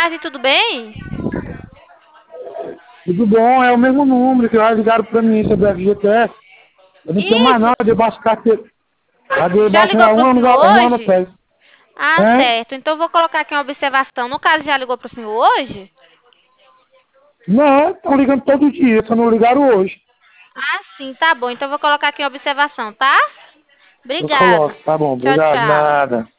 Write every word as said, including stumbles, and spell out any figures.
tarde, tudo bem? Tudo bom, é o mesmo número que já ligaram pra mim sobre a F G T S. Eu não tenho mais Isso. nada, debaixo de carteira. Já Já debaixo ligou há um pro ano, senhor um ano hoje? atrás. Ah, É? certo. Então eu vou colocar aqui uma observação. No caso, já ligou pro senhor hoje? Não, estão ligando todo dia, só não ligaram hoje. Ah, sim, tá bom. Então eu vou colocar aqui uma observação, tá? Eu Obrigada. coloco, tá bom, Tchau, obrigado, tchau. nada.